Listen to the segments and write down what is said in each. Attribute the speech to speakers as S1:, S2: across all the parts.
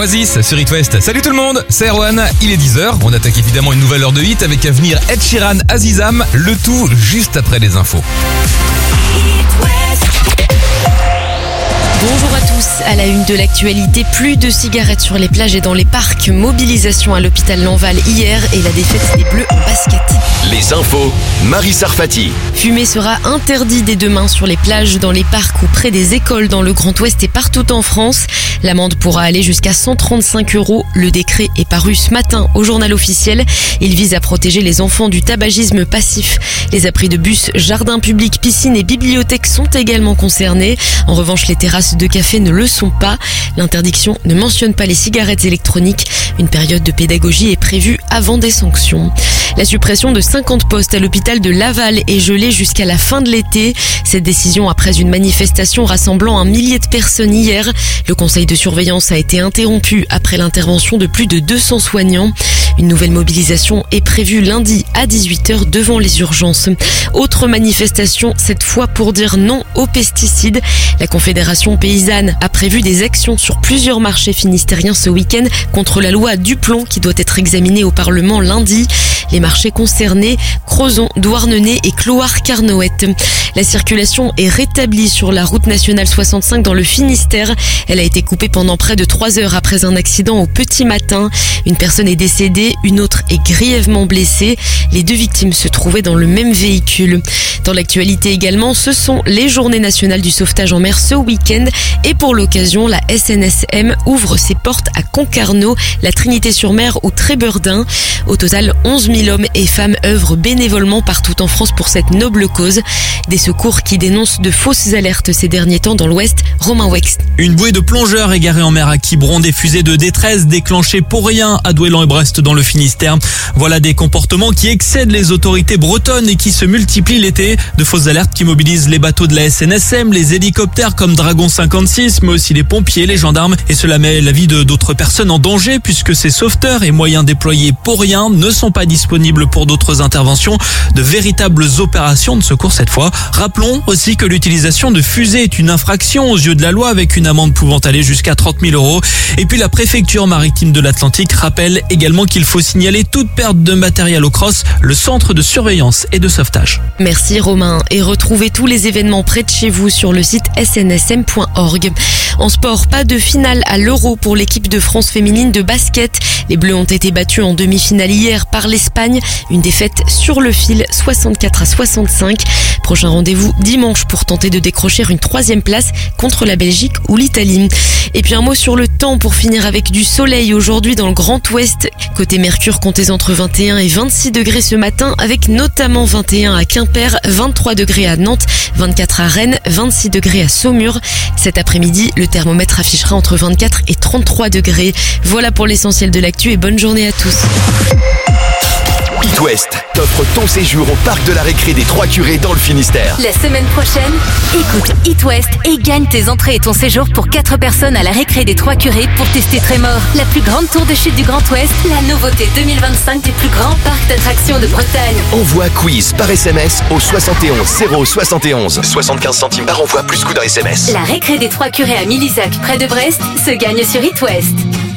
S1: Oasis sur It West. Salut tout le monde, c'est Erwan, il est 10h. On attaque évidemment une nouvelle heure de hit avec à venir Ed Sheeran, Azizam, le tout juste après les infos.
S2: Bonjour à tous, à la une de l'actualité, plus de cigarettes sur les plages et dans les parcs, mobilisation à l'hôpital Lanval hier et la défaite des Bleus en basket.
S3: Les infos, Marie Sarfati.
S2: Fumer sera interdit dès demain sur les plages, dans les parcs ou près des écoles dans le Grand Ouest et partout en France. L'amende pourra aller jusqu'à 135 €. Le décret est paru ce matin au journal officiel. Il vise à protéger les enfants du tabagisme passif. Les abris de bus, jardins publics, piscines et bibliothèques sont également concernés. En revanche, les terrasses de café ne le sont pas. L'interdiction ne mentionne pas les cigarettes électroniques. Une période de pédagogie est prévue avant des sanctions. La suppression de 50 postes à l'hôpital de Laval est gelée jusqu'à la fin de l'été. Cette décision après une manifestation rassemblant 1 millier de personnes hier. Le conseil de surveillance a été interrompu après l'intervention de plus de 200 soignants. Une nouvelle mobilisation est prévue lundi à 18h devant les urgences. Autre manifestation, cette fois pour dire non aux pesticides. La Confédération paysanne a prévu des actions sur plusieurs marchés finistériens ce week-end contre la loi Duplon qui doit être examinée au Parlement lundi. Les marchés concernés, Crozon, Douarnenez et Cloire-Carnoët. La circulation est rétablie sur la route nationale 65 dans le Finistère. Elle a été coupée pendant près de 3 heures après un accident au petit matin. Une personne est décédée, une autre est grièvement blessée. Les 2 victimes se trouvaient dans le même véhicule. Dans l'actualité également, ce sont les journées nationales du sauvetage en mer ce week-end. Et pour l'occasion, la SNSM ouvre ses portes à Concarneau, la Trinité-sur-Mer ou Trébeurdin. Au total, 11 000 hommes et femmes œuvrent bénévolement partout en France pour cette noble cause. Des secours qui dénoncent de fausses alertes ces derniers temps dans l'Ouest. Romain Wex.
S4: Une bouée de plongeurs égarés en mer à Quiberon, des fusées de détresse déclenchées pour rien à Douélan et Brest dans le Finistère. Voilà des comportements qui excèdent les autorités bretonnes et qui se multiplient l'été. De fausses alertes qui mobilisent les bateaux de la SNSM, les hélicoptères comme Dragon 56, mais aussi les pompiers, les gendarmes. Et cela met la vie de d'autres personnes en danger puisque ces sauveteurs et moyens déployés pour rien ne sont pas disponibles pour d'autres interventions, de véritables opérations de secours cette fois. Rappelons aussi que l'utilisation de fusées est une infraction aux yeux de la loi avec une amende pouvant aller jusqu'à 30 000 €. Et puis la préfecture maritime de l'Atlantique rappelle également qu'il faut signaler toute perte de matériel au CROSS, le centre de surveillance et de sauvetage.
S2: Merci Romain, et retrouvez tous les événements près de chez vous sur le site snsm.org. En sport, pas de finale à l'Euro pour l'équipe de France féminine de basket. Les Bleus ont été battus en demi-finale hier par l'Espagne. Une défaite sur le fil, 64-65. Prochain rendez-vous dimanche pour tenter de décrocher une 3e place contre la Belgique ou l'Italie. Et puis un mot sur le temps pour finir avec du soleil aujourd'hui dans le Grand Ouest. Côté Mercure, comptez entre 21 et 26 degrés ce matin avec notamment 21 à Quimper, 23 degrés à Nantes, 24 à Rennes, 26 degrés à Saumur. Cet après-midi, le thermomètre affichera entre 24 et 33 degrés. Voilà pour l'essentiel de l'actu et bonne journée à tous.
S3: It West t'offre ton séjour au parc de la récré des Trois Curés dans le Finistère.
S5: La semaine prochaine, écoute It West et gagne tes entrées et ton séjour pour 4 personnes à la récré des Trois Curés pour tester Trémor, la plus grande tour de chute du Grand Ouest, la nouveauté 2025 des plus grands parcs d'attractions de Bretagne.
S3: Envoie quiz par SMS au 71 071. 75 centimes par envoi plus coût d'un SMS.
S5: La récré des Trois Curés à Milizac, près de Brest, se gagne sur It West.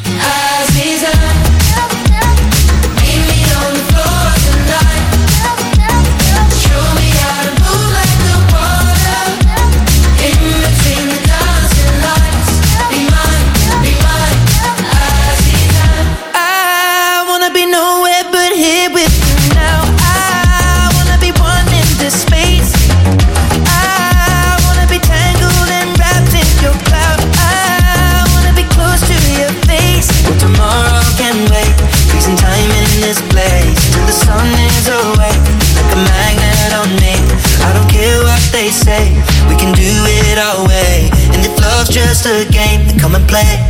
S6: We can do it our way, and if love's just a game, then come and play.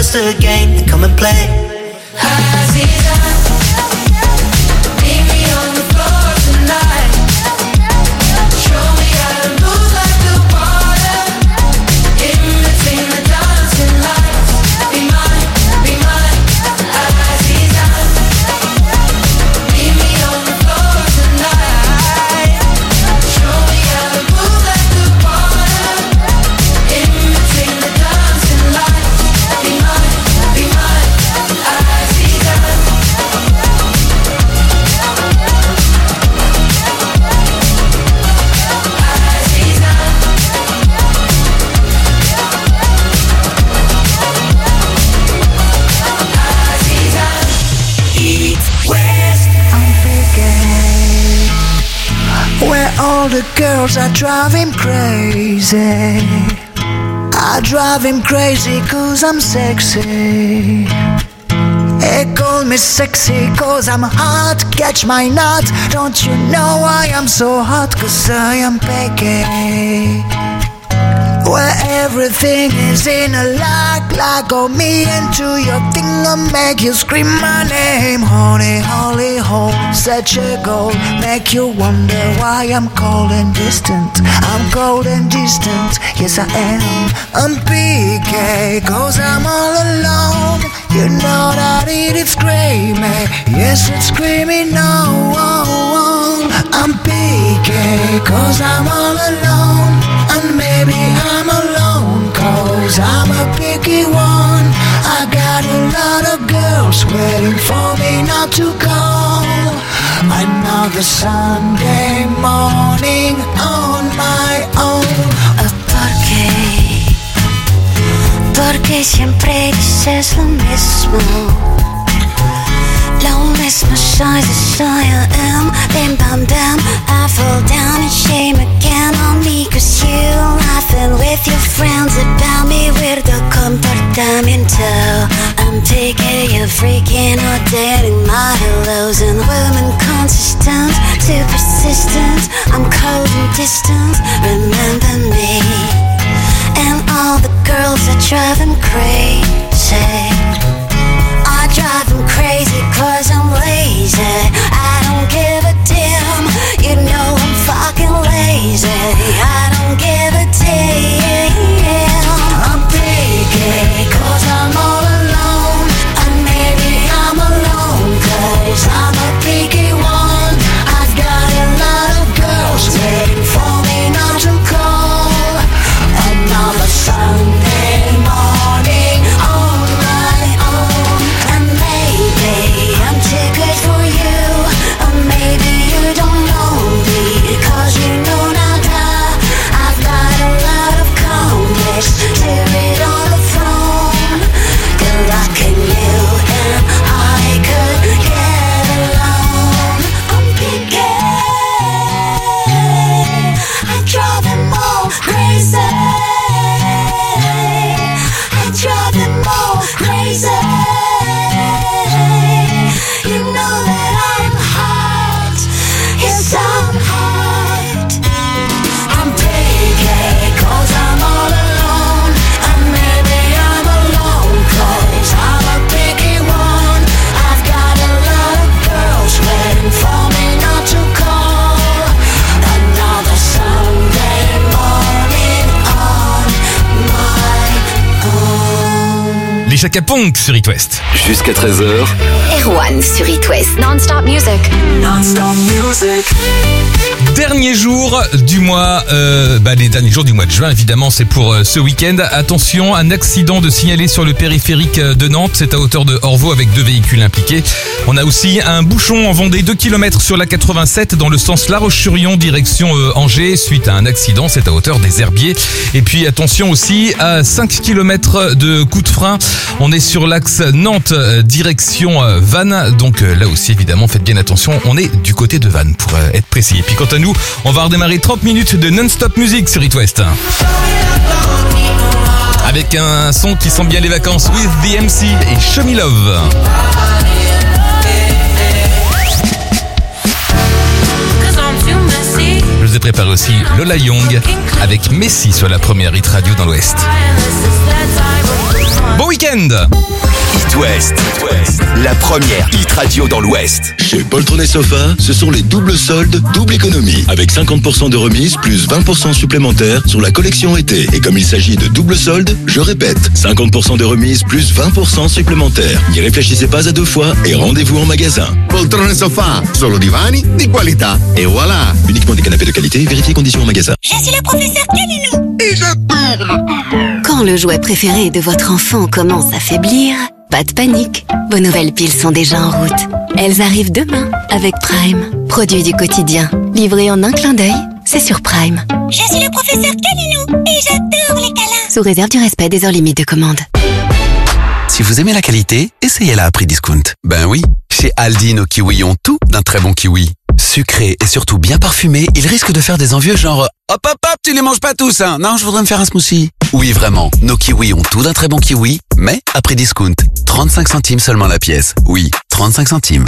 S6: just a game, come and play. Aziza, meet me on the floor tonight. Show me how to move like the water, in between the dancing lights. Be mine, Aziza. Meet me on the floor tonight. Show me how to move like the water, in between the dancing lights. Be mine, Aziza.
S7: Where all the girls are driving crazy. I drive him crazy cause I'm sexy. They call me sexy cause I'm hot. Catch my nut. Don't you know I am so hot? Cause I am Peggy. Where everything is in a lock on me into your thing and make you scream my name. Honey, holy hole, such a goal. Make you wonder why I'm cold and distant. I'm cold and distant, yes I am. I'm PK, cause I'm all alone. You know that it's screaming, yes it's screaming no. I'm PK, cause I'm all alone. And maybe I'm alone, cause I'm a picky one. I got a lot of girls waiting for me not to call. Another Sunday morning on my own.
S8: Porque siempre dices lo mismo. Lo mismo soy I am. Bim bam bam, I fall down in shame again on me. Cause you laughing with your friends about me. Weirdo comportamiento. I'm taking you freaking out, dating my hellos. And women consistent, too persistent. I'm cold and distant, remember me. And all the girls that drive him crazy. I drive him crazy cause I'm lazy. I don't give a damn. You know I'm fucking lazy. I don't give a damn.
S7: I'm picky cause I'm all alone. And maybe I'm alone cause I'm a picky one. I've got a lot of girls waiting for me not to call. Another Sunday morning on my own. And maybe I'm too good for you. Or maybe you don't know me. Cause you know nada. I've got a lot of complex. Tear it on the phone. Good luck in you and I could get along. I'm picky. I drive them all crazy. I drive them all crazy. You know that I'm hot. Yes, I'm hot. I'm picky cause I'm all alone. And maybe I'm alone cause I'm a picky one. I've got a lot of girls waiting for me not to call. Another Sunday morning on my own.
S1: Les Chaka Ponk sur It West.
S3: Jusqu'à 13h,
S5: Erwan sur It West. Non-stop music.
S6: Non-stop music.
S1: Dernier jour du mois, les derniers jours du mois de juin, évidemment, c'est pour ce week-end. Attention, un accident de signalé sur le périphérique de Nantes, c'est à hauteur de Orvaux avec 2 véhicules impliqués. On a aussi un bouchon en Vendée, 2 km sur la 87 dans le sens La Roche-sur-Yon, direction Angers, suite à un accident, c'est à hauteur des Herbiers. Et puis attention aussi, à 5 km de coup de frein, on est sur l'axe Nantes, direction Vannes. Donc là aussi, évidemment, faites bien attention, on est du côté de Vannes pour être précis. Et puis quant à nous, on va redémarrer 30 minutes de non-stop musique sur It West. Avec un son qui sent bien les vacances, With the MC et Show Me Love. Je vous ai préparé aussi Lola Young avec Messi sur la première hit radio dans l'Ouest. Bon week-end.
S3: It West, la première hit radio dans l'Ouest.
S9: Chez Poltron et Sofa, ce sont les doubles soldes, double économie. Avec 50% de remise plus 20% supplémentaires sur la collection été. Et comme il s'agit de double soldes, je répète, 50% de remise plus 20% supplémentaires. N'y réfléchissez pas à deux fois et rendez-vous en magasin.
S10: Poltrone e Sofa, solo divani di qualità. Et voilà.
S9: Uniquement des canapés de qualité, vérifiez conditions en magasin.
S8: Je suis le professeur Calinou. Et je tourne. Quand le jouet préféré de votre enfant commence à faiblir, pas de panique. Vos nouvelles piles sont déjà en route. Elles arrivent demain avec Prime. Produit du quotidien. Livré en un clin d'œil, c'est sur Prime. Je suis le professeur Calinou et j'adore les câlins. Sous réserve du respect des heures limites de commande.
S11: Si vous aimez la qualité, essayez-la à prix discount. Ben oui, chez Aldi, nos kiwis ont tout d'un très bon kiwi. Sucré et surtout bien parfumé, ils risquent de faire des envieux genre « Hop hop hop, tu les manges pas tous, hein. Non, je voudrais me faire un smoothie. » Oui, vraiment, nos kiwis ont tout d'un très bon kiwi, mais à prix discount. 35 centimes seulement la pièce. Oui, 35 centimes.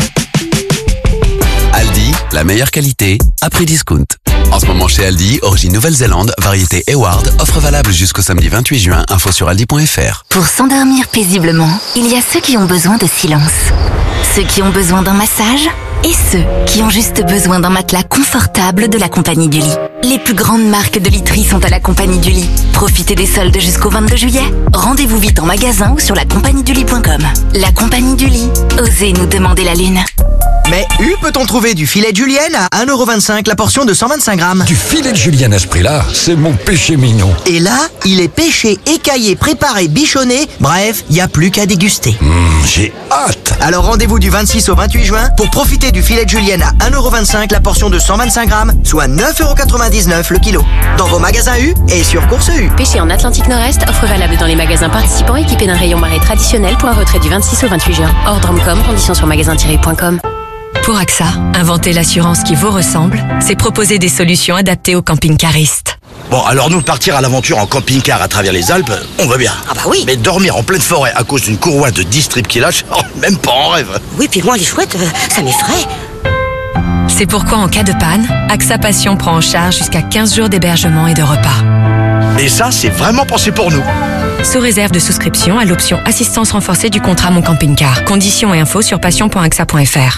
S11: Aldi, la meilleure qualité, à prix discount. En ce moment chez Aldi, origine Nouvelle-Zélande, variété Eward, offre valable jusqu'au samedi 28 juin, info sur aldi.fr.
S5: Pour s'endormir paisiblement, il y a ceux qui ont besoin de silence, ceux qui ont besoin d'un massage et ceux qui ont juste besoin d'un matelas confortable de la Compagnie du Lit. Les plus grandes marques de literie sont à la Compagnie du Lit. Profitez des soldes jusqu'au 22 juillet. Rendez-vous vite en magasin ou sur lacompagniedulit.com. La Compagnie du Lit. Osez nous demander la lune.
S12: Mais peut-on trouver du filet de julienne à 1,25€ la portion de 125 grammes?
S13: Du filet de julienne à ce prix-là, c'est mon péché mignon.
S12: Et là, il est pêché, écaillé, préparé, bichonné. Bref, il n'y a plus qu'à déguster.
S13: J'ai hâte.
S12: Alors rendez-vous du 26 au 28 juin pour profiter du filet de julienne à 1,25€ la portion de 125 grammes, soit 9,99€ le kilo. Dans vos magasins U et sur Course U.
S14: Pêché en Atlantique Nord-Est, offre valable dans les magasins participants équipés d'un rayon marée traditionnel pour un retrait du 26 au 28 juin. Hors Drumcom, conditions sur magasin-u.com.
S15: Pour AXA, inventer l'assurance qui vous ressemble, c'est proposer des solutions adaptées aux camping-caristes.
S16: Bon, alors nous, partir à l'aventure en camping-car à travers les Alpes, on veut bien.
S17: Ah bah oui.
S16: Mais dormir en pleine forêt à cause d'une courroie de 10 strips qui lâche, même pas en rêve.
S17: Oui, puis moi, les chouettes, ça m'effraie.
S15: C'est pourquoi en cas de panne, AXA Passion prend en charge jusqu'à 15 jours d'hébergement et de repas.
S16: Et ça, c'est vraiment pensé pour nous.
S15: Sous réserve de souscription à l'option assistance renforcée du contrat Mon Camping-Car. Conditions et infos sur passion.axa.fr.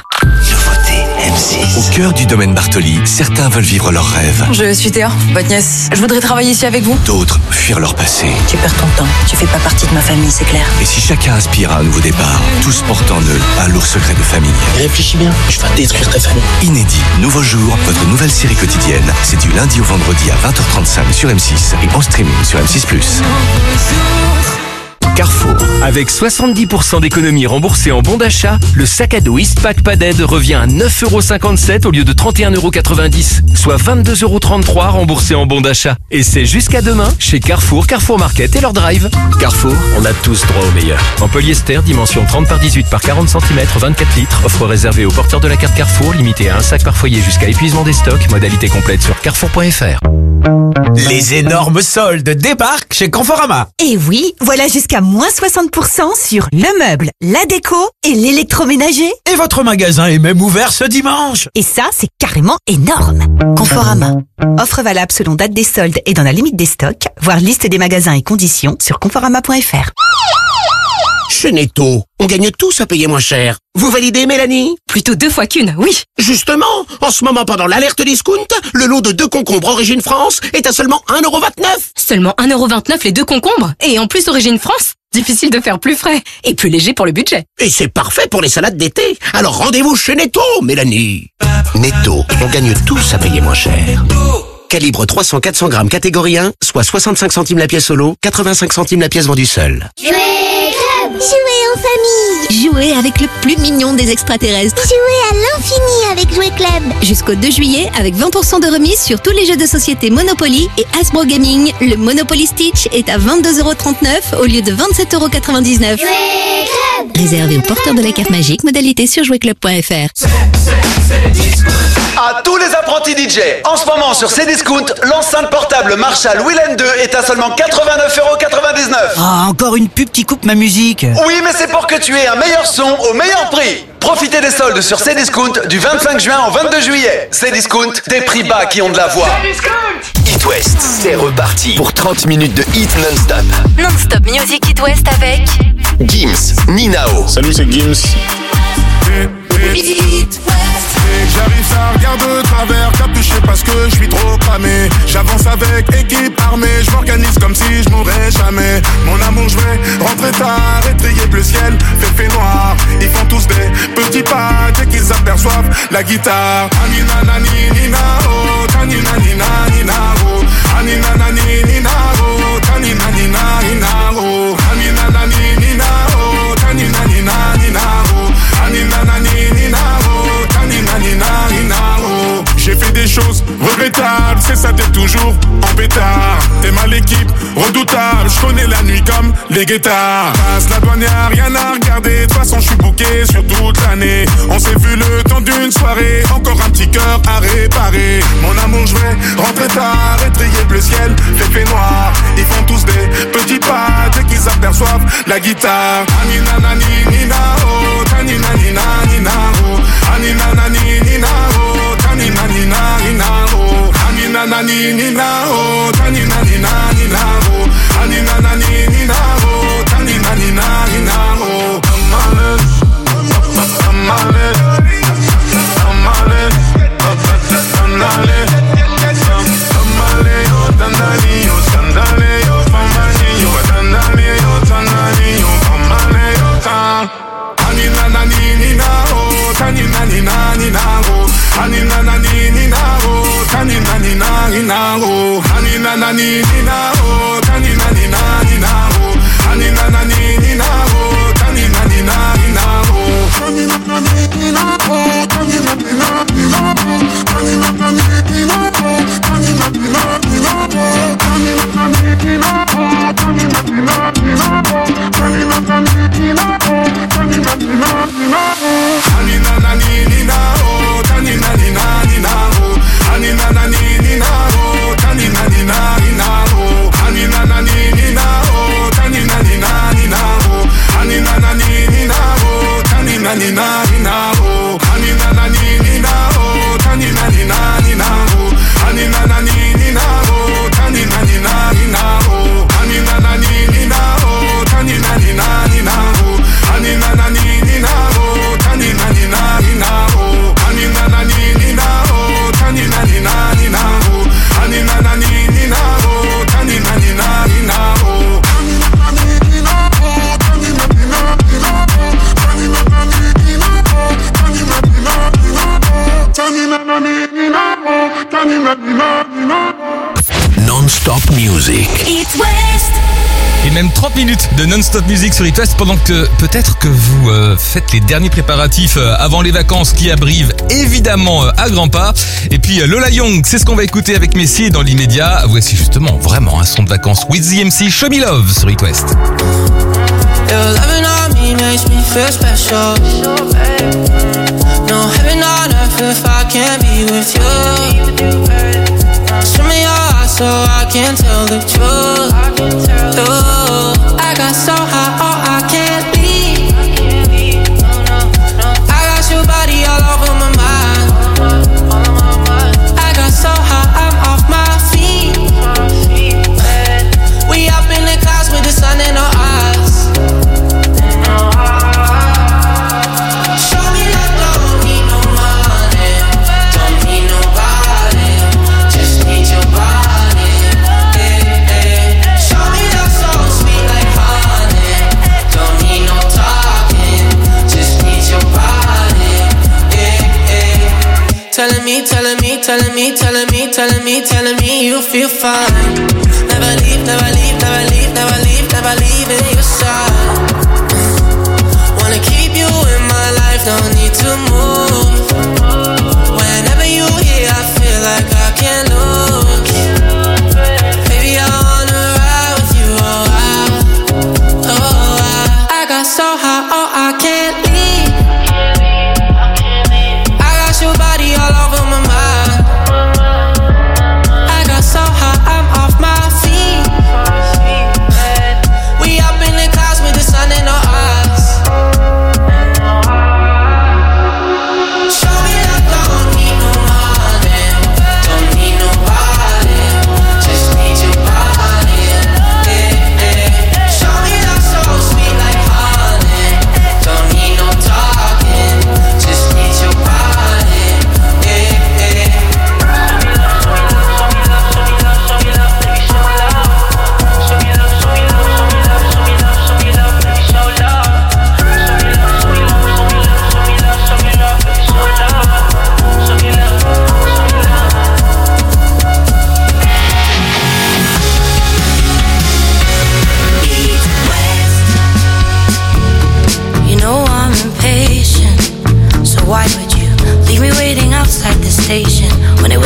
S18: M6. Au cœur du domaine Bartoli, certains veulent vivre leurs rêves.
S19: Je suis Théa, votre nièce. Je voudrais travailler ici avec vous.
S18: D'autres fuir leur passé.
S19: Tu perds ton temps. Tu fais pas partie de ma famille, c'est clair.
S18: Et si chacun aspire à un nouveau départ, tous portent en eux un lourd secret de famille.
S16: Réfléchis bien, je vais détruire ta famille.
S18: Inédit, nouveau jour, votre nouvelle série quotidienne. C'est du lundi au vendredi à 20h35 sur M6 et en streaming sur M6+.
S20: Carrefour. Avec 70% d'économies remboursées en bon d'achat, le sac à dos Eastpak Padded revient à 9,57€ au lieu de 31,90€, soit 22,33€ remboursés en bon d'achat. Et c'est jusqu'à demain chez Carrefour, Carrefour Market et leur drive. Carrefour, on a tous droit au meilleur. En polyester, dimension 30 par 18 par 40 cm, 24 litres, offre réservée aux porteurs de la carte Carrefour, limitée à un sac par foyer jusqu'à épuisement des stocks, modalité complète sur carrefour.fr.
S21: Les énormes soldes débarquent chez Conforama.
S22: Et oui, voilà jusqu'à moins 60% sur le meuble, la déco et l'électroménager.
S21: Et votre magasin est même ouvert ce dimanche.
S22: Et ça, c'est carrément énorme. Conforama. Offre valable selon date des soldes et dans la limite des stocks. Voir liste des magasins et conditions sur conforama.fr.
S17: Chez Netto, on gagne tous à payer moins cher. Vous validez, Mélanie?
S15: Plutôt 2 fois qu'une, oui.
S17: Justement, en ce moment, pendant l'alerte discount, le lot de 2 concombres Origine France est à seulement 1,29€.
S15: Seulement 1,29€ les 2 concombres? Et en plus Origine France? Difficile de faire plus frais. Et plus léger pour le budget.
S17: Et c'est parfait pour les salades d'été. Alors rendez-vous chez Netto, Mélanie. Netto, on gagne tous à payer moins cher. Calibre 300-400 grammes catégorie 1, soit 65 centimes la pièce au lot, 85 centimes la pièce vendue seule.
S8: Jouer en famille. Jouer avec le plus mignon des extraterrestres. Jouer à l'infini avec Jouer Club. Jusqu'au 2 juillet, avec 20% de remise sur tous les jeux de société Monopoly et Hasbro Gaming. Le Monopoly Stitch est à 22,39€ au lieu de 27,99€. Réservé aux porteurs de la carte magique, modalité sur jouerclub.fr.
S23: À tous les apprentis DJ, en ce moment sur Cdiscount, l'enceinte portable Marshall Willen 2 est à seulement 89,99€.
S12: Ah, encore une pub qui coupe ma musique.
S23: Oui, mais c'est pour que tu aies un meilleur son au meilleur prix. Profitez des soldes sur Cdiscount du 25 juin au 22 juillet. Cdiscount, des prix bas qui ont de la voix.
S3: It It West, c'est reparti pour 30 minutes de hit non-stop.
S5: Non-stop Music It West avec
S3: Gims, Ninao.
S2: Salut, c'est Gims. J'arrive, ça regarde de travers, capuché parce que je suis trop cramé. J'avance avec équipe armée, je m'organise comme si je mourrais jamais. Mon amour, je vais rentrer tard, étrier bleu ciel, fait noir. Ils font tous des petits pas dès qu'ils aperçoivent la guitare. Anina nani nina oh, tanina nina nina oh. Anina nani nina oh, tanina nina nina oh. Anina nani nina oh, tanina nina nina oh. Anina nani nina oh, tanina nina nina oh. J'ai fait des choses regrettables, c'est ça, t'es toujours en pétard. T'es mal l'équipe, redoutable, je connais la nuit comme les guettards. Passe la douane, y'a rien à regarder, de toute façon je suis booké sur toute l'année. On s'est vu le temps d'une soirée, encore un petit cœur à réparer. Mon amour, je vais rentrer tard, étrier bleu ciel, fait noir. Ils font tous des petits pas dès qu'ils aperçoivent la guitare. Anina nani nina oh, tanina nina nina oh. Anina nani nina oh, tanina nina nina oh. Anina nani nina oh, tanina nina nina oh. Anina nani nina oh, tanina nina nina oh. Anina nani nina oh, tanina nina nina oh. Anina nani nina oh, tanina nina nina oh. Anina nani nina oh, tanina nina nina oh. Anina nani nina oh, tanina nina nina oh. Anina nani nina oh, tanina nina nina oh. Anina nani nina oh, tanina nina nina oh. Anina nani nina oh, tanina nina nina oh. Anina nani nina oh, tanina nina nina oh. Anina nani nina oh, tanina nina nina oh. Anina nani nina oh, tanina nina nina oh. Anina nani nina oh, tanina nina nina oh. Anina nani nina oh, tanina nina nina oh. Anina nani nina oh, tanina nina nina oh. Anina nani nina oh, tanina nina nina oh. Anina nani nina oh, tanina nina nina oh. Anina nani nina oh, tanina nina nina oh. Anina nani nina oh, tanina nina nina oh. Anina nani nina oh, tanina nina nina oh.
S3: Non-stop music.
S5: It West.
S1: Et même 30 minutes de non-stop music sur It West pendant que peut-être que vous faites les derniers préparatifs avant les vacances qui arrivent évidemment à grands pas. Et puis Lola Young, c'est ce qu'on va écouter avec Messi dans l'immédiat. Voici justement vraiment un son de vacances. With the MC, Show Me Love sur It West.
S6: Your loving on me makes me feel special. No heaven on earth if I can't be with you. Show me your eyes so I can tell the truth. I got so high, oh I can't leave. I got your body all over my mind. I got so high, I'm off my feet. We up in the clouds with the sun in our eyes. Show me that don't need no money, don't need nobody, just need your body. Show me that so sweet like honey, don't need no talking, just need your body. Telling me, telling me, telling me, telling me, telling me, telling me you feel fine. Never leave, never leave, never leave, never leave, never leave in your side. Wanna keep you in my life, no need to move. Whenever you here, I feel like I can't lose. Baby, I wanna ride with you, I got so high, oh I can't leave. I got your body all over my mind. I got so high, I'm off my feet. We up in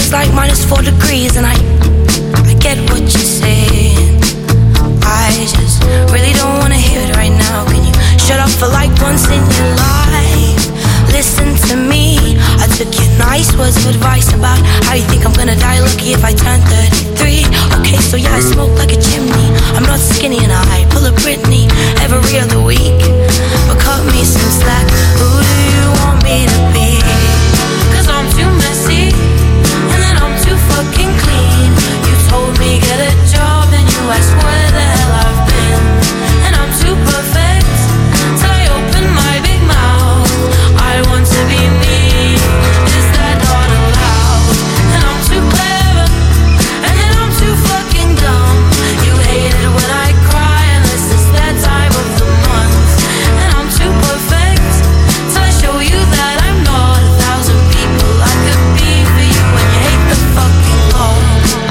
S4: it's like -4 degrees, and I get what you're saying. I just really don't wanna hear it right now. Can you shut up for like once in your life? Listen to me. I took your nice words of advice about how you think I'm gonna die lucky if I turn 33. Okay, so yeah, I smoke like a chimney. I'm not skinny and I pull a Britney every other week. But cut me some slack. Who do you want me to be? 'Cause I'm too messy and then I'm too fucking clean. You told me get a job and you asked where the hell I've been. And I'm too perfect till I open my big mouth. I want to be me. Is that not allowed? And I'm too clever and then I'm too fucking dumb. You hate it when I cry unless it's that time of the month. And I'm too perfect till I show you that I'm not 1,000 people I could be for you. And you hate the fucking Lord.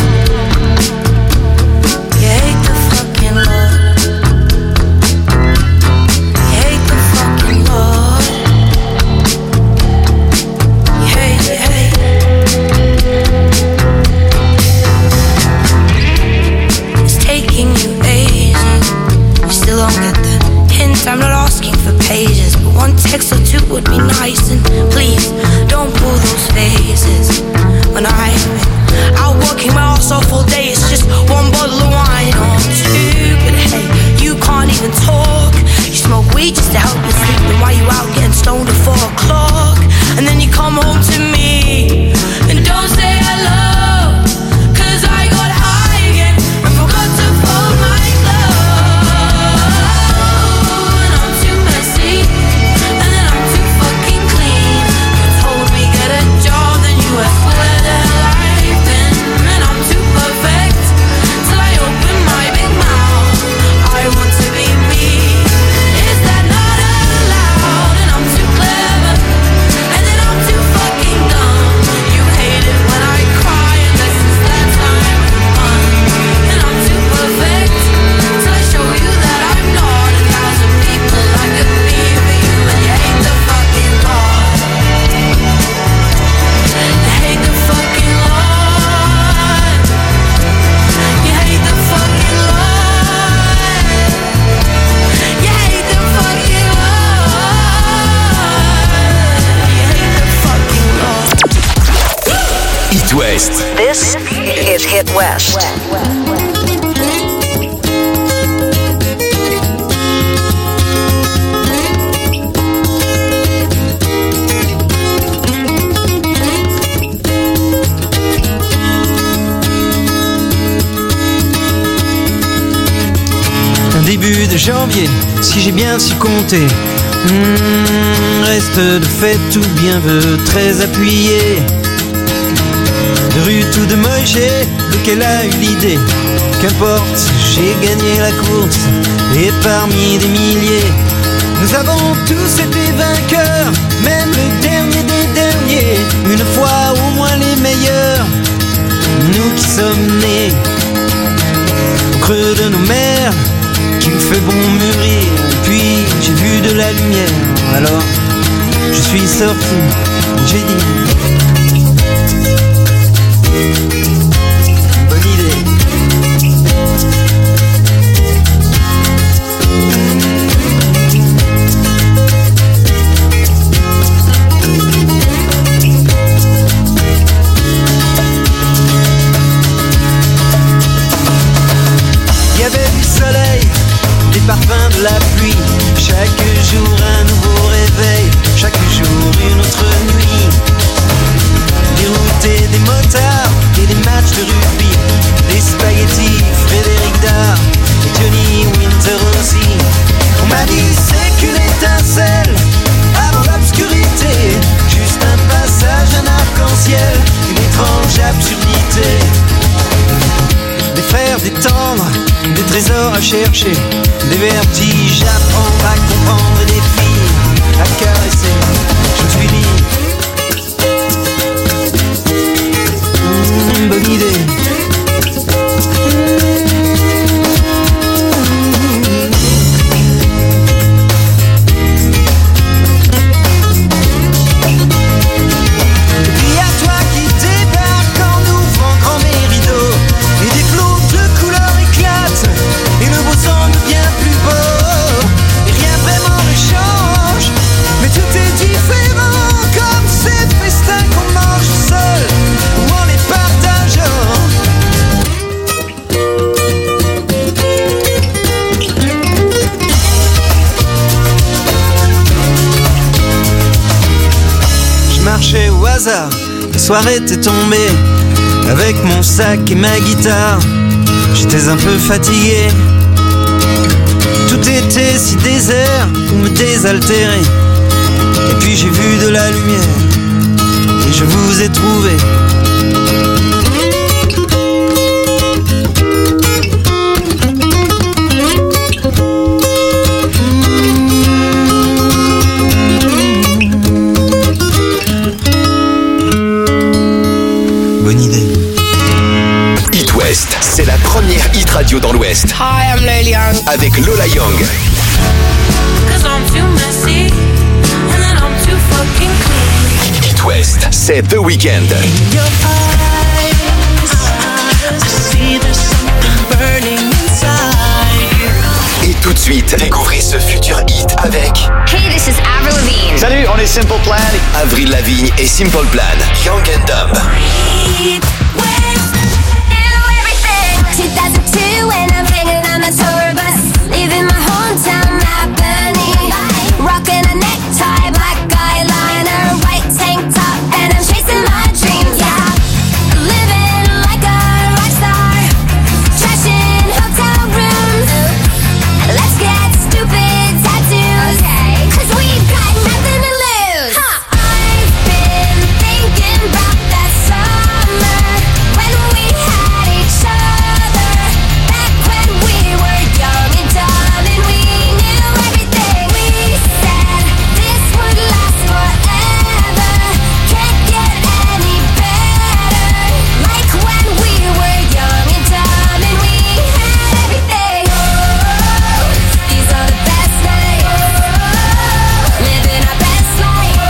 S4: You hate the fucking Lord. You hate the fucking Lord. You hate it, hate it. It's taking you ages. You still don't get the hint. I'm not asking for pages, but one text or two would be nice. And please don't pull those faces when I've been out working my ass off all day. It's just one bottle of wine or two, but hey, you can't even talk. You smoke weed just to help you sleep. Then why you out getting stoned at 4 o'clock? And then you come home to me and don't say hello. 'Cause I got high again and forgot to fold my clothes. And I'm too messy and then I'm too fucking clean. You told me get a job, then you asked where the hell I've been. And I'm too perfect till I open my big mouth. I want to be me. Is that not allowed? And I'm too clever and then I'm too fucking dumb. You hate it when I cry unless it's that time of the month. And I'm too perfect till I show you that I'm not 1,000 people I could be for you. And you hate the fucking Lord. You hate the fucking Lord. You hate the fucking Lord. You hate the fucking Lord. You hate the fucking Lord.
S3: It West.
S7: This is Hit West.
S10: Un début de janvier, si j'ai bien su compter. Reste de fait tout bien veut très appuyé. De rue tout de moche, lequel a eu l'idée. Qu'importe, j'ai gagné la course. Et parmi des milliers, nous avons tous été vainqueurs. Même le dernier des derniers. Une fois au moins les meilleurs. Nous qui sommes nés au creux de nos mers, qu'il fait bon mûrir. Puis j'ai vu de la lumière. Alors je suis sorti, j'ai dit bonne idée. Il y avait du soleil, des parfums de la pluie. Chaque jour un nouveau réveil, chaque jour une autre nuit. Des routes et des motards et des matchs de rugby. Des spaghettis, Frédéric Dard et Johnny Winter aussi. On m'a dit c'est qu'une étincelle avant l'obscurité. Juste un passage, un arc-en-ciel, une étrange absurdité. Des fers, des tendres, des trésors à chercher, des vertiges à prendre, à comprendre, des filles à caresser. Je me suis dit bonne idée. Et puis à toi qui débarque en marché au hasard, la soirée était tombée. Avec mon sac et ma guitare, j'étais un peu fatigué. Tout était si désert pour me désaltérer. Et puis j'ai vu de la lumière et je vous ai trouvé. Bonne idée.
S3: It West, c'est la première hit radio dans l'Ouest.
S4: Hi, I'm Lily Young.
S3: Avec Lola Young.
S4: 'Cause I'm too messy, and then I'm too fucking clean.
S3: It West, c'est The Weeknd.
S4: In your eyes, I see there's something burning inside.
S3: Et tout de suite, découvrez ce futur hit avec
S5: Hey, this is Avril Lavigne.
S3: Salut, on est Simple Plan. Avril Lavigne et Simple Plan. Young and Dumb.
S8: 2002 and I'm hanging on the tour bus, leaving my hometown Albany, rocking a necktie, black eyeliner, white tank top, and I'm chasing my dreams. Yeah, living like a rock star, trashing hotel rooms. Let's get stupid tattoos, 'cause we've got nothing to lose. I've been thinking about that summer when we had each other, back when we were young and dumb and we knew everything. We said this would last forever, can't get any better, like when we were young and dumb and we had everything. Oh, these are the best nights, living our best life,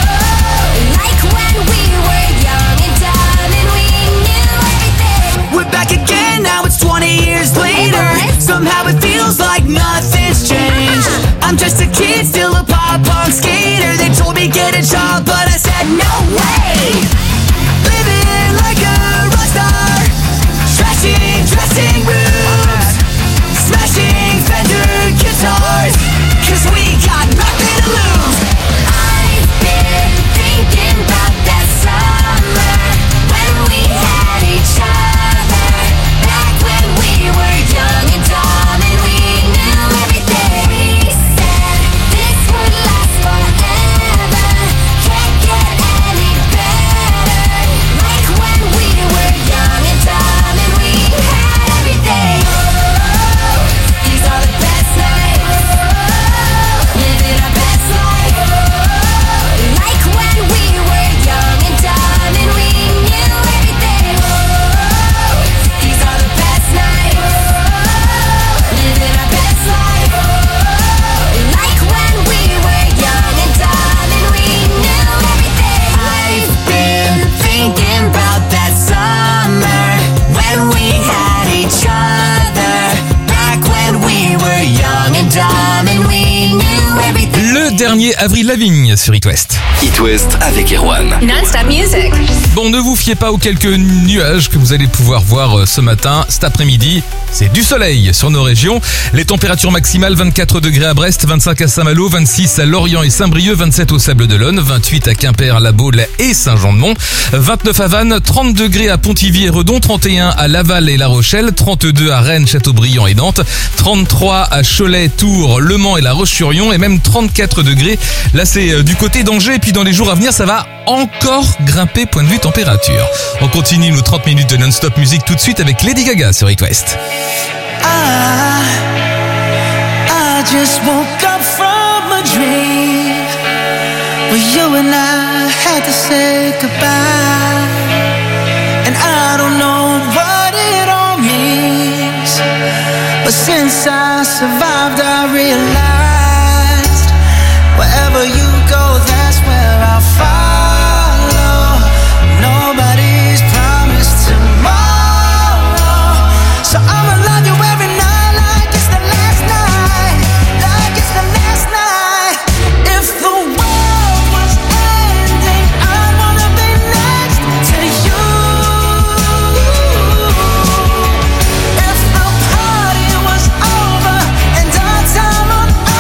S8: like when we were young and dumb and we knew everything.
S6: We're back again, now it's 20 years later. Somehow it feels like nothing's changed. I'm just a kid, still a pop-punk skater. They told me get a job, but I said no way. Living like a rock star, trashing dressing rooms, smashing Fender guitars, 'cause we got nothing to lose.
S8: I've been thinking about that summer when we had each other, back when we were young and dumb and we knew everything. We said this would last forever, can't get any better, like when we were young and dumb and we had everything. Oh, these are the best nights, living our best life, like when we were young and dumb and we knew everything. Oh, these are the best nights, living our best life, like when we were young and dumb and we knew everything.
S6: I've been thinking about that summer when we had each other, back when we were young and dumb and we knew everything.
S1: Le dernier Avril Lavigne sur It West.
S3: It West avec Erwan.
S5: Non-stop music.
S1: Bon, ne vous fiez pas aux quelques nuages que vous allez pouvoir voir ce matin. Cet après-midi, c'est du soleil sur nos régions. Les températures maximales, 24 degrés à Brest, 25 à Saint-Malo, 26 à Lorient et Saint-Brieuc, 27 au Sable-d'Olonne, 28 à Quimper, La Baule et Saint-Jean-de-Mont, 29 à Vannes, 30 degrés à Pontivy et Redon, 31 à Laval et La Rochelle, 32 à Rennes, Châteaubriand et Nantes, 33 à Cholet, Tours, Le Mans et La Roche-sur-Yon et même 34 degrés. Là, c'est du côté d'Angers et puis dans les jours à venir, ça va encore grimper point de vue température. On continue nos 30 minutes de non-stop musique tout de suite avec Lady Gaga sur It West.
S6: I just woke up from a dream where you and I had to say goodbye, and I don't know what it all means, but since I survived I realized wherever you go, that's where I'll follow. Nobody's promised tomorrow, so I'ma love you every night like it's the last night, like it's the last night. If the world was ending, I'd wanna be next to you. If the party was over and our time on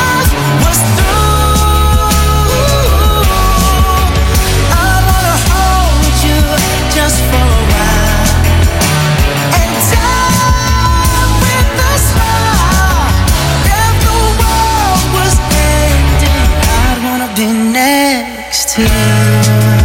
S6: to you.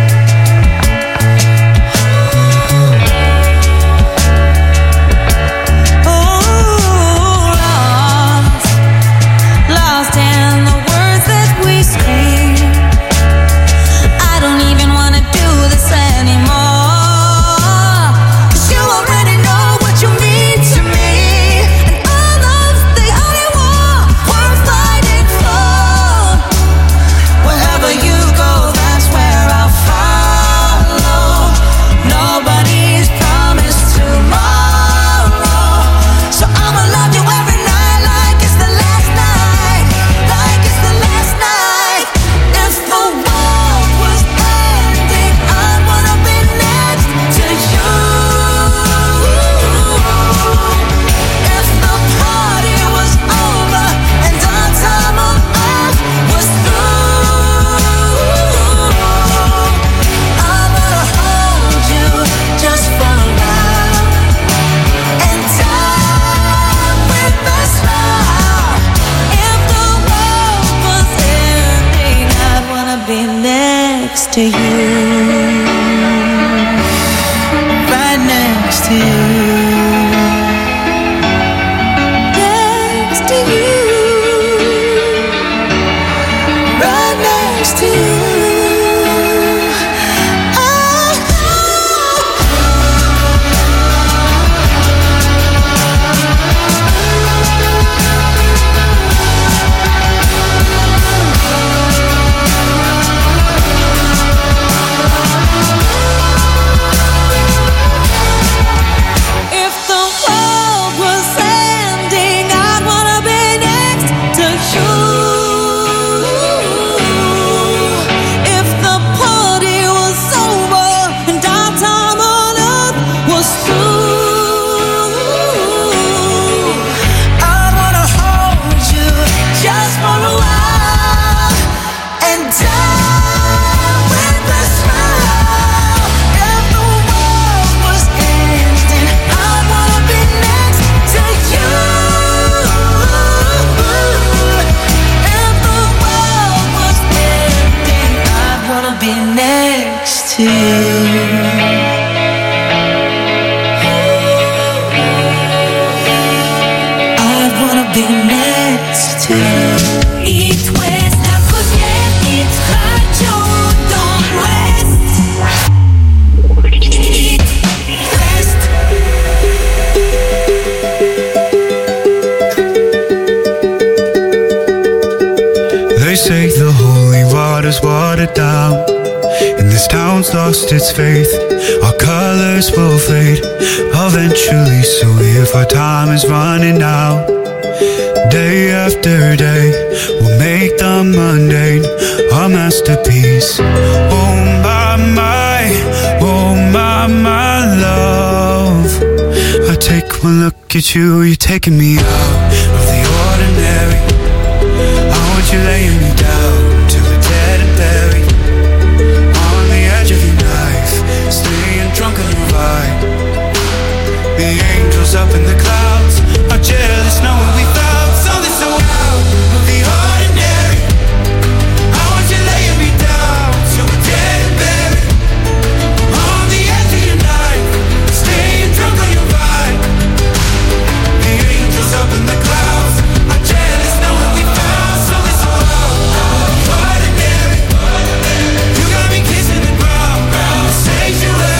S6: To you, right next to you, next to you, right next to you. To you. I wanna be next to you. It West, la première hit radio dans l'Ouest. It West.
S9: They say the holy water's watered down. This town's lost its faith. Our colors will fade eventually. So if our time is running out, day after day, we'll make the mundane our masterpiece. Oh my love. I take one look at you, you're taking me out of the ordinary. I want you laying me down till we're dead and buried. Drunk on your vibe. The angels up in the clouds are jealous knowing we found something so out of the ordinary. I want you laying me down till we're dead and buried. On the edge of your knife, staying drunk on your vibe. The angels up in the clouds are jealous knowing we found something so out of the ordinary. You got me kissing the ground, the sanctuary.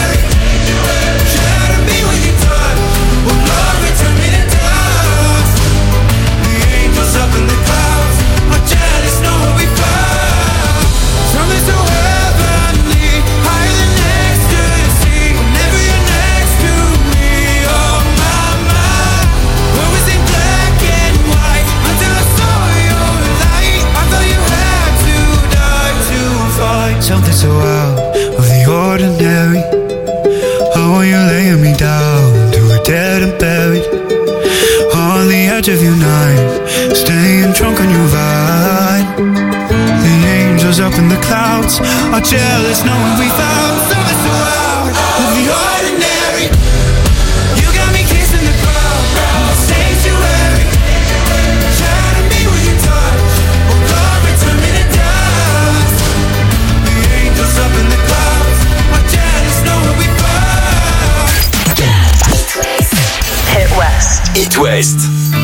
S9: Something so out of the ordinary. I want you laying me down till we're dead and buried. On the edge of your night, staying drunk on your vibe. The angels up in the clouds are jealous knowing we found something so out of the ordinary. You got me kissing the ground, the sanctuary. Shatter me with your touch, oh Lord, return me to dust. The
S3: It West.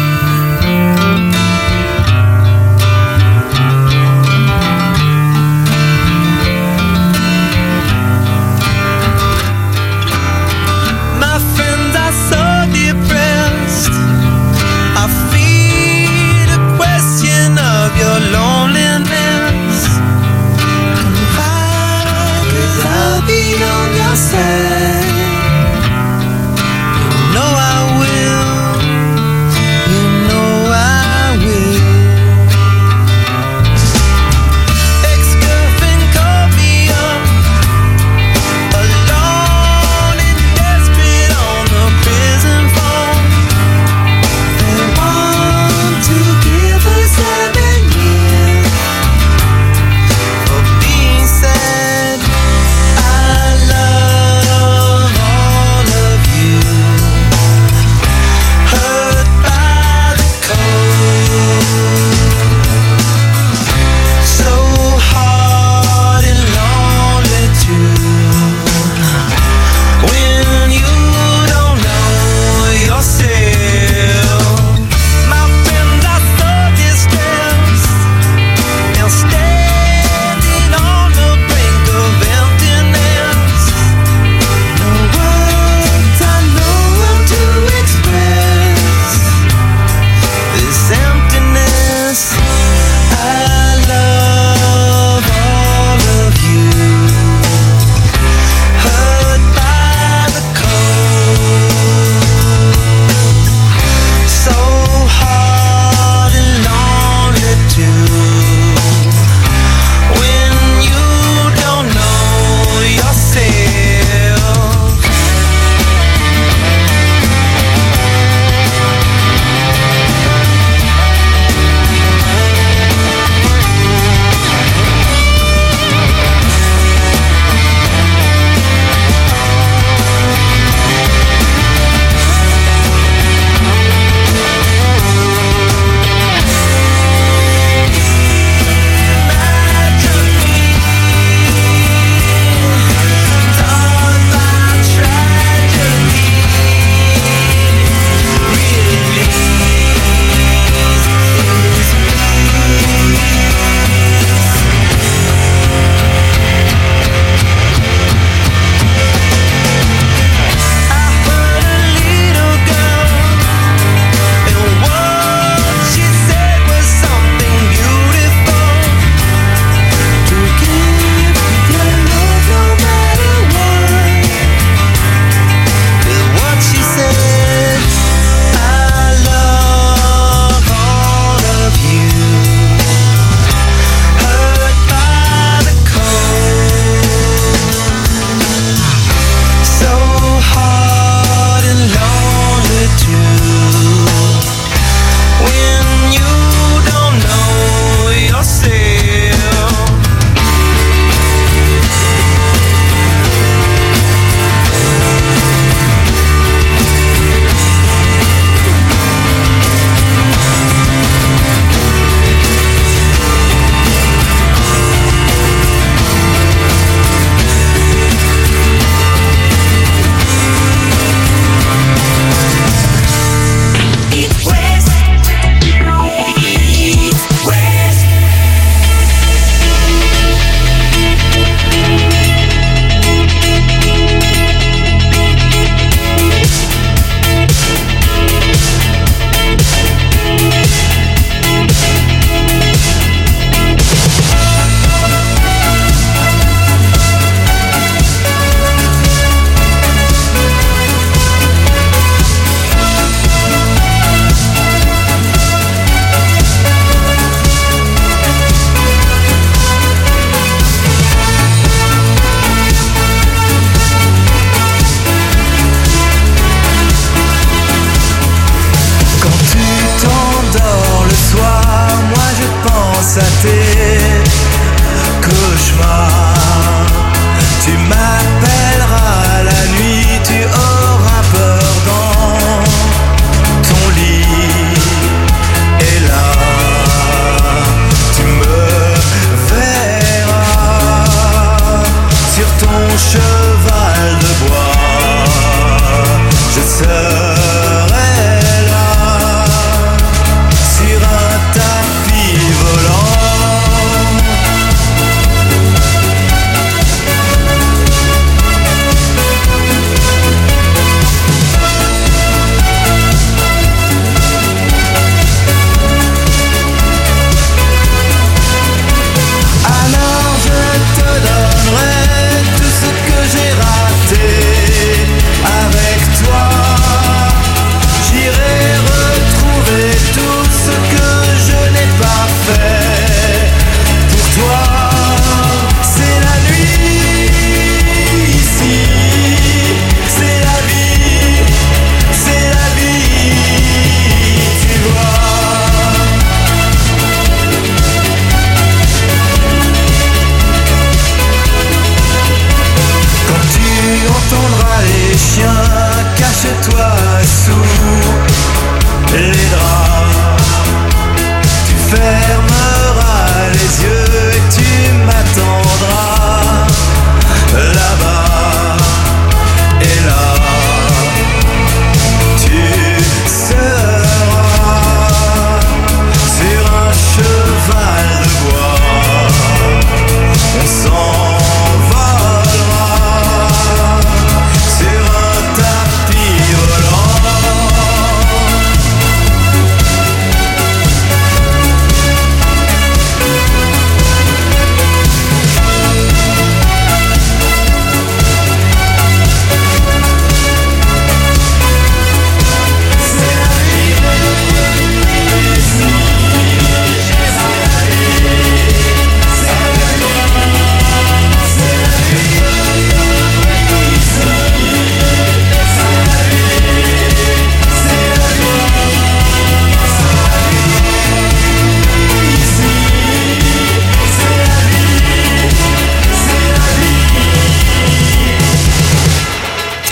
S10: My friends are so depressed. I feed a question of your loneliness. Confide, 'cause I'll be on your side. You know I will. You know I will. Ex-girlfriend called me up, alone and desperate on the prison phone. They want to give her 7 years for being sad. I love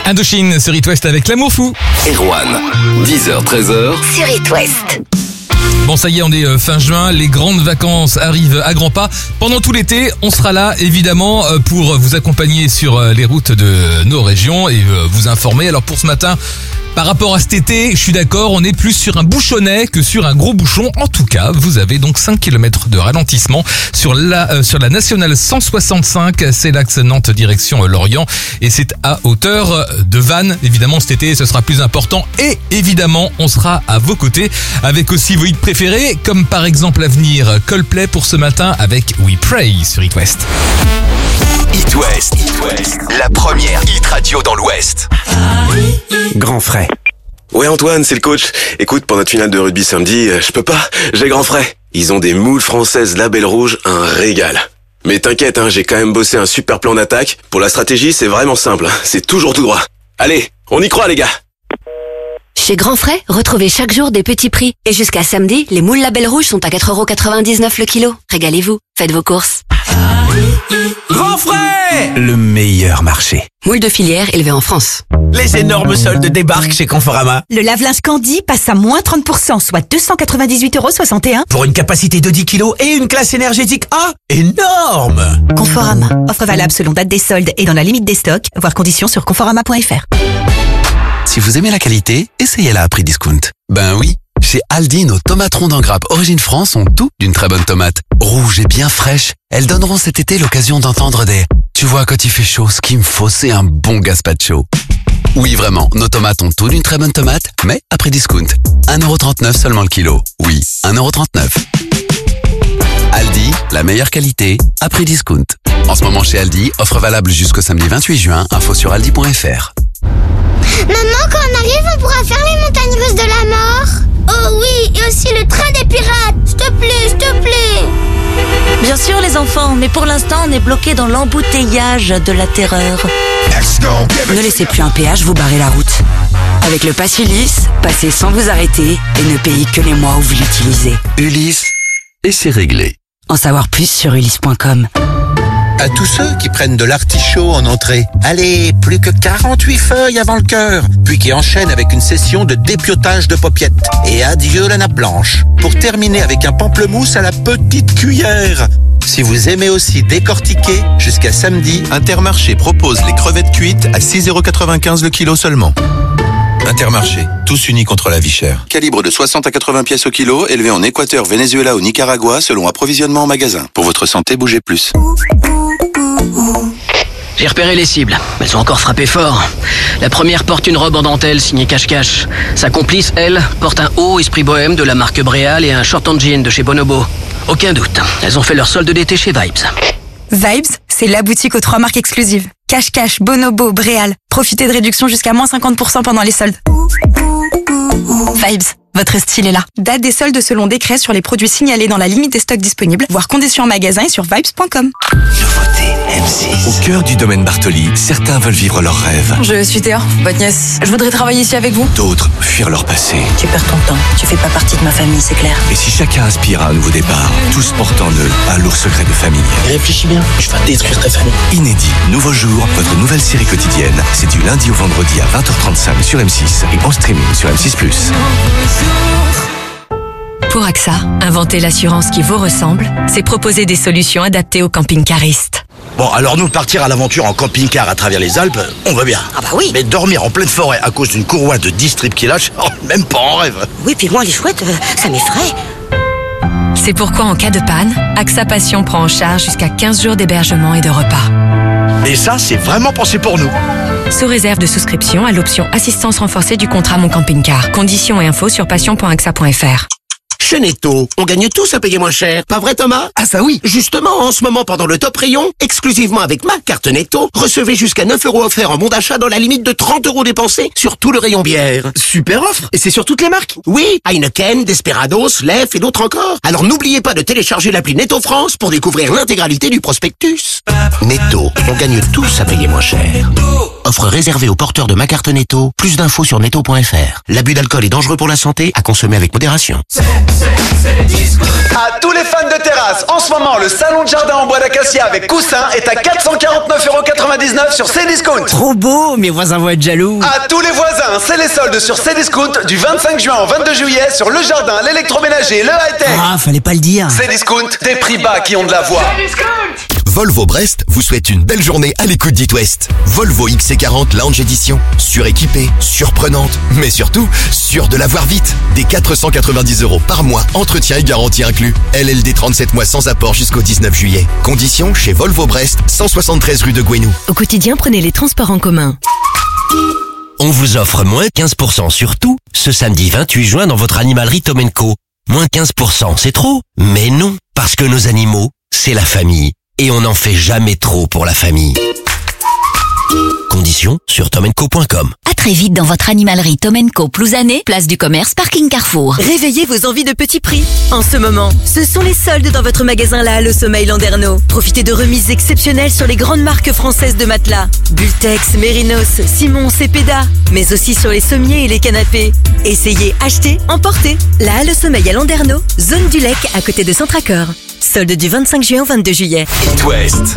S1: Indochine sur It West avec L'amour fou.
S3: Erwan, 10h-13h.
S5: Sur It West.
S1: Bon, ça y est, on est fin juin, les grandes vacances arrivent à grands pas. Pendant tout l'été, on sera là, évidemment, pour vous accompagner sur les routes de nos régions et vous informer. Alors pour ce matin, par rapport à cet été, je suis d'accord, on est plus sur un bouchonnet que sur un gros bouchon. En tout cas, vous avez donc 5 km de ralentissement sur la nationale 165, c'est l'axe Nantes direction Lorient et c'est à hauteur de Vannes. Évidemment, cet été, ce sera plus important et évidemment, on sera à vos côtés avec aussi vos hits préférés, comme par exemple à venir Coldplay pour ce matin avec We Pray sur It West.
S3: It West, la première hit radio dans l'Ouest.
S16: Grand frais. Ouais Antoine, c'est le coach. Écoute, pour notre finale de rugby samedi, je peux pas, j'ai grand frais. Ils ont des moules françaises label rouge, un régal. Mais t'inquiète, j'ai quand même bossé un super plan d'attaque. Pour la stratégie, c'est vraiment simple, c'est toujours tout droit. Allez, on y croit les gars.
S5: Chez Grand Frais, retrouvez chaque jour des petits prix. Et jusqu'à samedi, les moules label rouge sont à 4,99€ le kilo. Régalez-vous, faites vos courses.
S21: Grand frais! Le meilleur marché.
S5: Moules de filière élevées en France.
S21: Les énormes soldes débarquent chez Conforama.
S22: Le lave-linge Candy passe à moins 30%, soit 298,61€.
S21: Pour une capacité de 10 kilos et une classe énergétique A. Énorme!
S22: Conforama. Offre valable selon date des soldes et dans la limite des stocks. Voir conditions sur conforama.fr.
S18: Si vous aimez la qualité, essayez-la à prix discount. Ben oui, chez Aldi, nos tomates rondes en grappe Origine France ont tout d'une très bonne tomate. Rouges et bien fraîches, elles donneront cet été l'occasion d'entendre des « Tu vois, quand il fait chaud, ce qu'il me faut, c'est un bon gazpacho ». Oui, vraiment, nos tomates ont tout d'une très bonne tomate, mais à prix discount. 1,39€ seulement le kilo. Oui, 1,39€. Aldi, la meilleure qualité, à prix discount. En ce moment chez Aldi, offre valable jusqu'au samedi 28 juin, info sur aldi.fr.
S8: Maman, quand on arrive, on pourra faire les montagnes russes de la mort? Oh oui, et aussi le train des pirates. S'il te plaît.
S11: Bien sûr les enfants, mais pour l'instant on est bloqué dans l'embouteillage de la terreur.
S5: Ne laissez plus un péage vous barrer la route. Avec le pass Ulysse, passez sans vous arrêter et ne payez que les mois où vous l'utilisez.
S18: Ulysse, et c'est réglé.
S5: En savoir plus sur ulysse.com.
S17: À tous ceux qui prennent de l'artichaut en entrée, allez, plus que 48 feuilles avant le cœur, puis qui enchaînent avec une session de dépiotage de paupiètes. Et adieu la nappe blanche, pour terminer avec un pamplemousse à la petite cuillère. Si vous aimez aussi décortiquer, jusqu'à samedi,
S13: Intermarché propose les crevettes cuites à 6,95€ le kilo seulement. Intermarché, tous unis contre la vie chère. Calibre de 60 à 80 pièces au kilo, élevé en Équateur, Venezuela ou Nicaragua, selon approvisionnement en magasin. Pour votre santé, bougez plus.
S14: J'ai repéré les cibles. Elles ont encore frappé fort. La première porte une robe en dentelle signée Cache-Cache. Sa complice, elle, porte un haut esprit bohème de la marque Bréal et un short en jean de chez Bonobo. Aucun doute, elles ont fait leur solde d'été chez Vibes.
S24: Vibes, c'est la boutique aux 3 marques exclusives. Cache-Cache, Bonobo, Bréal. Profitez de réductions jusqu'à moins 50% pendant les soldes. Vibes, votre style est là. Date des soldes selon décret sur les produits signalés dans la limite des stocks disponibles. Voir conditions en magasin et sur vibes.com.
S18: Au cœur du domaine Bartoli, certains veulent vivre leurs rêves.
S19: Je suis Théa, votre nièce. Je voudrais travailler ici avec vous.
S18: D'autres fuir leur passé.
S19: Tu perds ton temps. Tu fais pas partie de ma famille, c'est clair.
S18: Et si chacun aspire à un nouveau départ, tous portent en eux un lourd secret de famille.
S17: Réfléchis bien, je vais détruire ta famille.
S18: Inédit, nouveau jour, votre nouvelle série quotidienne. C'est du lundi au vendredi à 20h35 sur M6 et en streaming sur M6+.
S15: Pour AXA, inventer l'assurance qui vous ressemble, c'est proposer des solutions adaptées aux camping-caristes.
S17: Bon, alors nous, partir à l'aventure en camping-car à travers les Alpes, on veut bien.
S12: Ah bah oui.
S17: Mais dormir en pleine forêt à cause d'une courroie de 10 strips qui lâche, même pas en rêve.
S12: Oui, puis moi, les chouettes, ça m'effraie.
S15: C'est pourquoi en cas de panne, AXA Passion prend en charge jusqu'à 15 jours d'hébergement et de repas.
S17: Et ça, c'est vraiment pensé pour nous.
S15: Sous réserve de souscription à l'option assistance renforcée du contrat Mon Camping-Car. Conditions et infos sur passion.axa.fr.
S17: Chez Netto, on gagne tous à payer moins cher. Pas vrai, Thomas? Ah ça oui. Justement, en ce moment, pendant le top rayon, exclusivement avec ma carte Netto, recevez jusqu'à 9 € offerts en bon d'achat dans la limite de 30 € dépensés sur tout le rayon bière. Super offre. Et c'est sur toutes les marques? Oui, Heineken, Desperados, Lef et d'autres encore. Alors n'oubliez pas de télécharger l'appli Netto France pour découvrir l'intégralité du prospectus. Netto, on gagne tous à payer moins cher. Offre réservée aux porteurs de ma carte Netto. Plus d'infos sur netto.fr. L'abus d'alcool est dangereux pour la santé, à consommer avec modération.
S2: À tous les fans de terrasse, en ce moment, le salon de jardin en bois d'acacia avec coussin est à 449,99€ sur Cdiscount.
S7: Trop beau, mes voisins vont être jaloux.
S2: À tous les voisins, c'est les soldes sur Cdiscount du 25 juin au 22 juillet sur le jardin, l'électroménager, le high-tech.
S7: Ah, fallait pas le dire.
S2: Cdiscount, des prix bas qui ont de la voix.
S3: Volvo Brest vous souhaite une belle journée à l'écoute d'It West. Volvo XC40 Lounge Edition. Suréquipée, surprenante, mais surtout, sûre de l'avoir vite. Des 490€ par mois, entretien et garantie inclus. LLD 37 mois sans apport jusqu'au 19 juillet. Conditions chez Volvo Brest, 173 rue de Gouenou.
S5: Au quotidien, prenez les transports en commun.
S20: On vous offre moins 15% sur tout ce samedi 28 juin dans votre animalerie Tom & Co. Moins 15%, c'est trop? Mais non, parce que nos animaux, c'est la famille. Et on n'en fait jamais trop pour la famille. Conditions sur tomandco.com.
S5: À très vite dans votre animalerie Tom & Co Plouzané, place du commerce, parking Carrefour. Réveillez vos envies de petits prix. En ce moment, ce sont les soldes dans votre magasin La Halle au Sommeil Landerneau. Profitez de remises exceptionnelles sur les grandes marques françaises de matelas. Bultex, Mérinos, Simon, Cepeda, mais aussi sur les sommiers et les canapés. Essayez, achetez, emportez. La Halle au Sommeil à Landerneau, zone du Lec à côté de Centracor. Solde du 25 juin au 22 juillet.
S3: It West.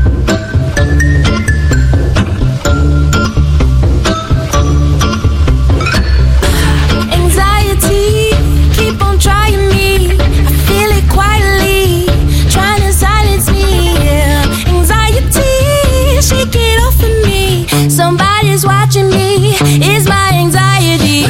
S4: Anxiety, keep on trying me. I feel it quietly, trying to silence me. Yeah. Anxiety, shake it off of me. Somebody's watching me. It's my anxiety.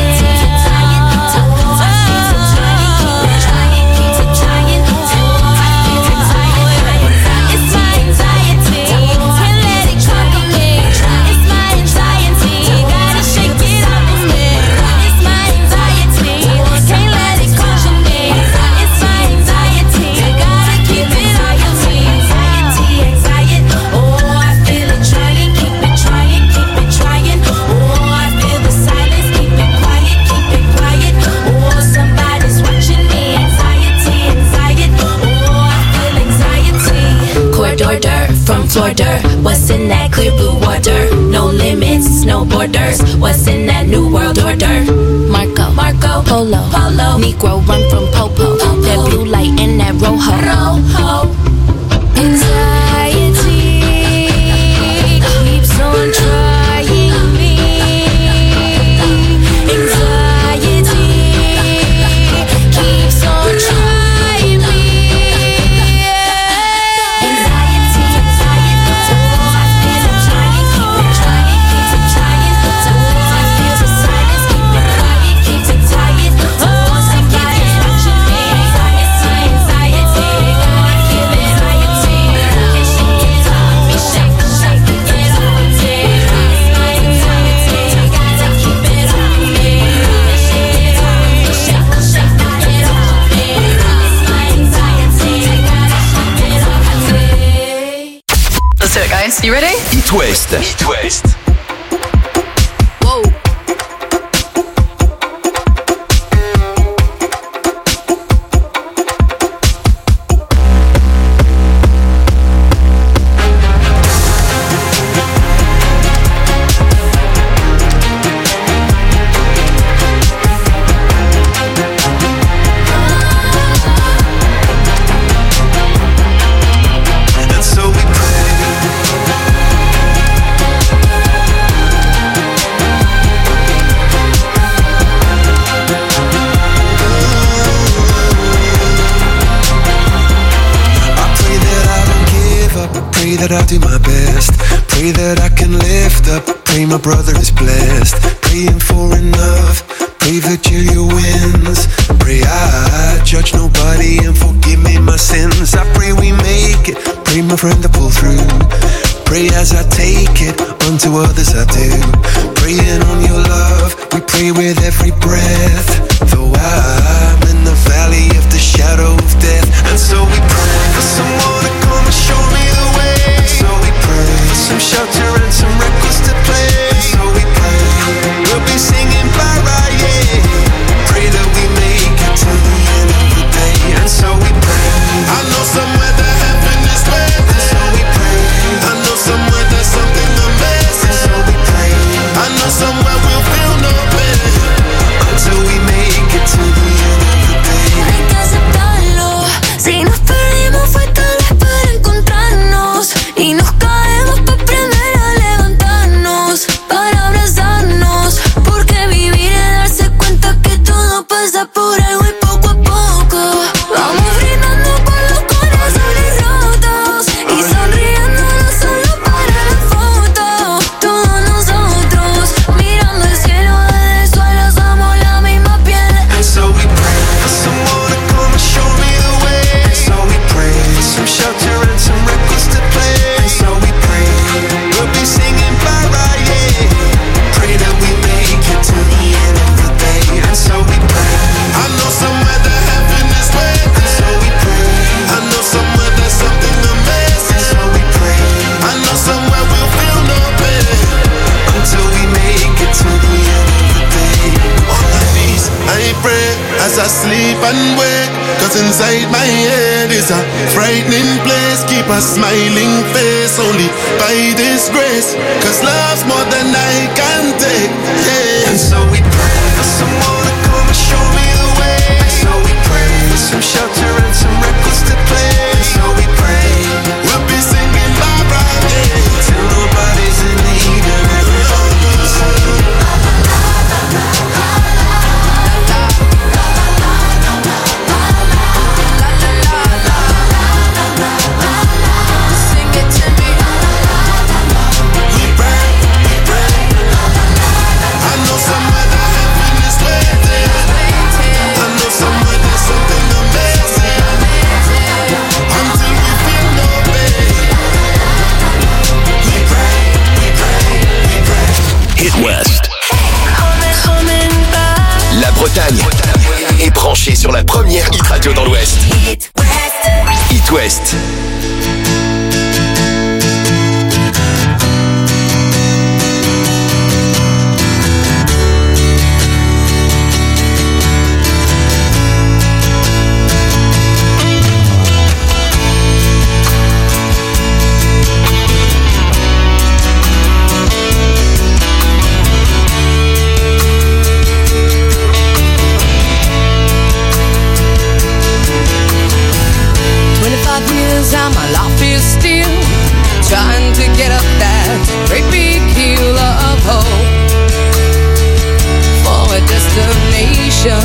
S4: From Florida, what's in that clear blue water? No limits, no borders. What's in that new world order? Marco, Polo, Negro run from Popo. That blue light in that rojo. Anxiety keeps on trying me. Anxiety keeps on trying me.
S19: Let's do it, guys. You ready?
S3: It West. It West.
S19: Whoa.
S9: Pray that I'll do my best. Pray that I can lift up. Pray my brother is blessed. Praying for enough. Pray Virgilia wins. Pray I judge nobody and forgive me my sins. I pray we make it. Pray my friend to pull through. Pray as I take it. Unto others I do. Praying on your love. We pray with every breath. Though I'm in the valley of the shadow of death. And so we pray for someone to come and show me the way. So we pray for some shelter and some records to play. So we pray we'll be singing bye-bye, yeah. Pray that we make it to the end of the day. And so we pray. I know somewhere that heaven is waiting. So we pray. I know somewhere there's something amazing. So we pray. I know somewhere we'll feel no pain until we make it to the end of the day.
S4: Like as a dollar.
S1: my head is a frightening place. Keep a smiling face only by this grace. Cause love's more than I can take. Yeah.
S9: And so we pray for someone to come and show me the way. And so we pray for some shelter and some records to play. And so we pray
S1: we'll be singing Barbara, yeah,
S9: till nobody's in need of everybody's singing.
S3: West. La Bretagne est branchée sur la première hit radio dans l'Ouest. Hit West.
S6: And my life is still trying to get up that great big hill of hope for a destination.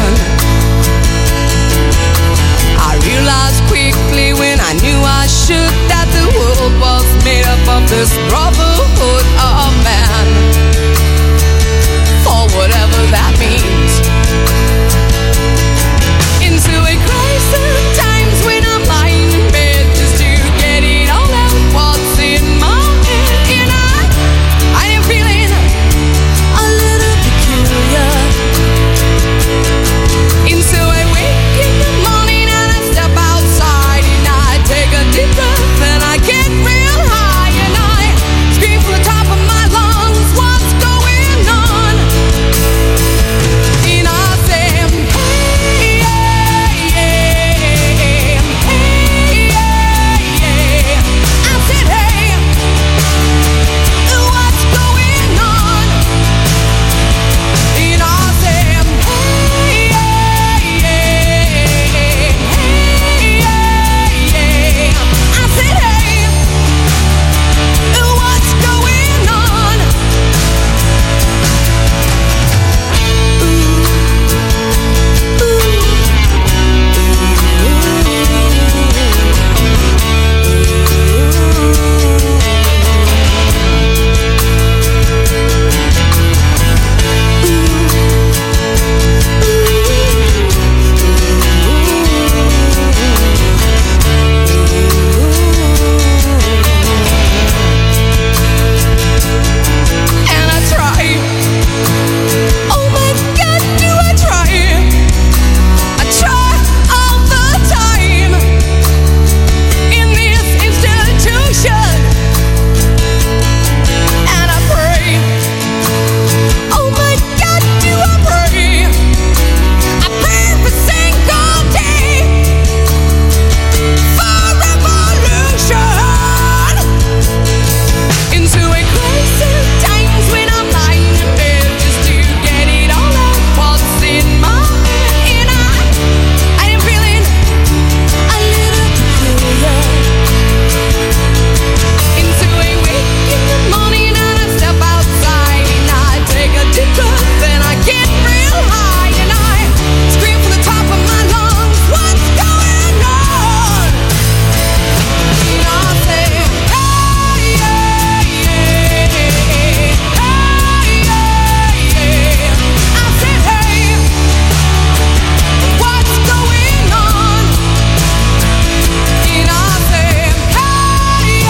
S6: I realized quickly when I knew I should that the world was made up of this broad